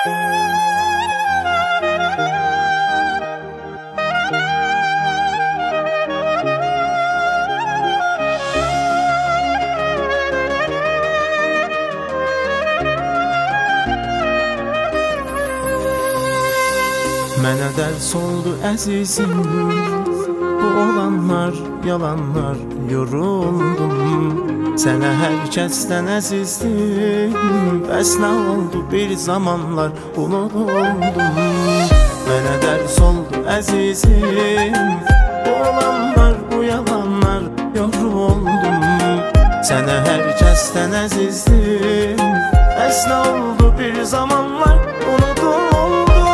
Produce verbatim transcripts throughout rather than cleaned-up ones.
Mənə dərs oldu əzizim, bu olanlar, yalanlar, yoruldum. Sənə hər kəsdən əzizdim, bəs nə oldu bir zamanlar unutuldum. Mənə dərs oldu əzizim, bu olanlar, bu yalanlar, yoruldum. Sənə hər kəsdən əzizdim, bəs nə oldu bir zamanlar unutuldum.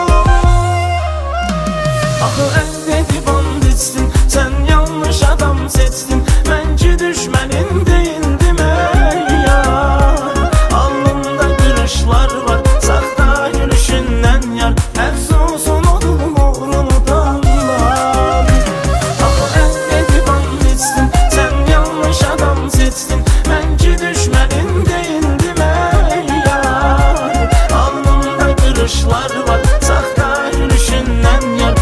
Axı əhd edib and içdin, sən yanlış adam seçdin. Mənki düşmənin deyildim ey yar. Alnımda qırışlar var, saxta gülüşündən yar. Əfsusun odum uğrunu danlar. Axı əhd edib and içdin, sən yanlış adam seçdin. Mənki düşmənin deyildim ey yar. Alnımda qırışlar var, saxta gülüşündən yar.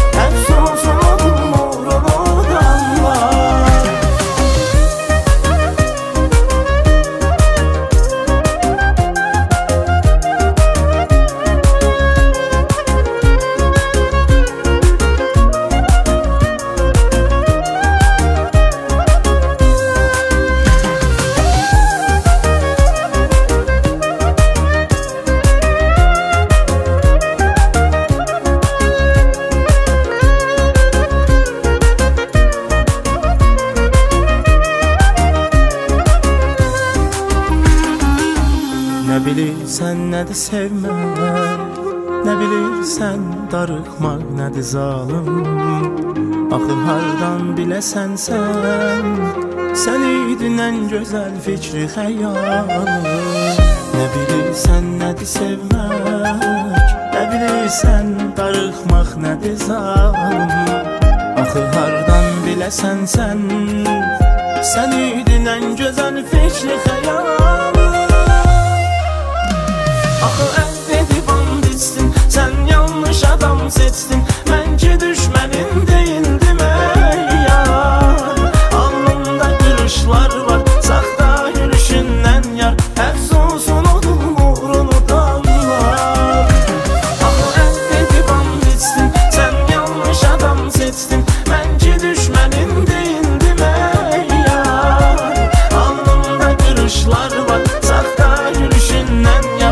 Nə bilirsən nədir sevmək, nə bilirsən darıxmaq nədir zalım. Axı hardan biləsən sən, sən idin ən gözəl fikri xəyalım. Nə bilirsən nədir sevmək, nə bilirsən darıxmaq nədir zalım. Axı hardan biləsən sən, sən idin ən gözəl fikri xəyalım. Axı əhd edib and içdin, sən yanlış adam seçdin. Mənki düşmənin deyildim ey yar. Alnımda qırışlar var, saxta gülüşündən yar. Əfsusun odum uğrunu danlar. Axı əhd edib and içdin, sən yanlış adam seçdin. Mənki düşmənin deyildim ey yar. Alnımda qırışlar var, saxta gülüşündən yar.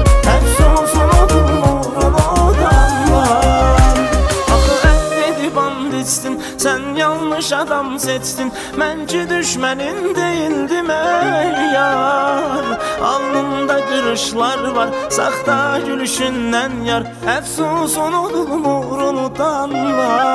Sən yanlış adam seçdin, mənki düşmənin deyildim ey yar. Alnımda qırışlar var, saxta gülüşündən yar. Əfsusun odum uğrunu danlar.